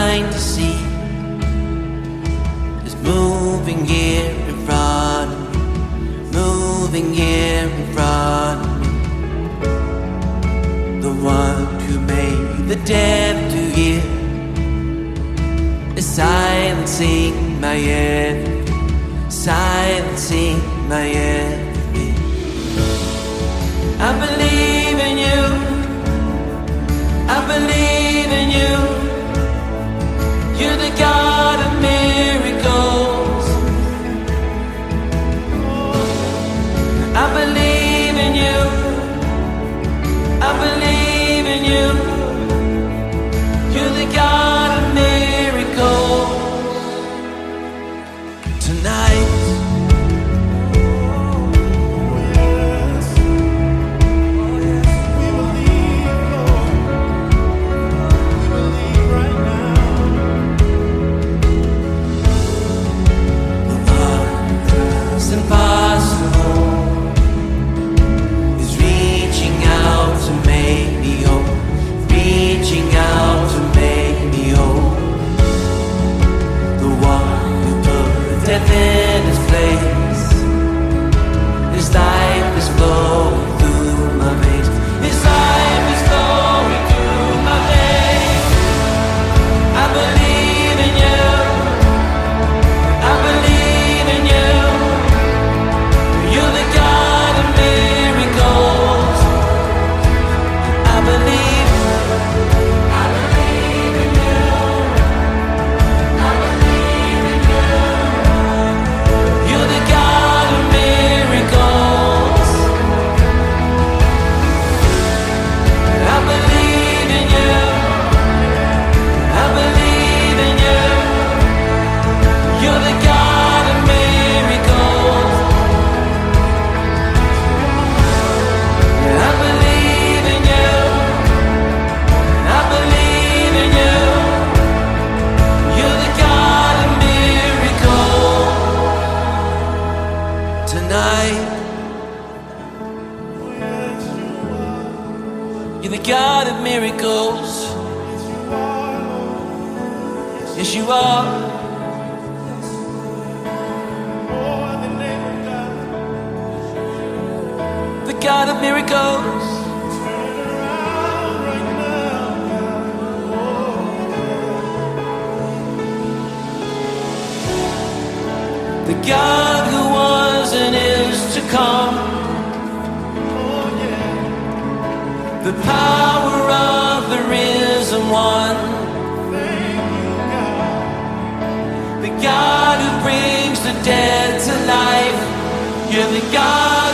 blind to see is moving here in front of me, moving here in front of me. The one who made the deaf to hear is silencing my enemy, silencing my enemy. I believe in you, I believe in you. You're the God of miracles. I believe in you, I believe in you. You're the God of miracles. Tonight, impossible is reaching out to make me whole, reaching out to make me whole. The one who put death in his place, his life is flowing through my veins, his life is flowing through my veins. I believe in you, I believe in you. You're the God of miracles. I believe in you. I believe in you. You're the God of miracles. I believe in you. I believe in you. You're the God of miracles. I believe in you, I believe in you. You're the God of miracles. Tonight, you're the God of miracles. Yes, you are. The God of miracles. The God who was and is to come. The power of the risen one. The God who brings the dead to life. You're the God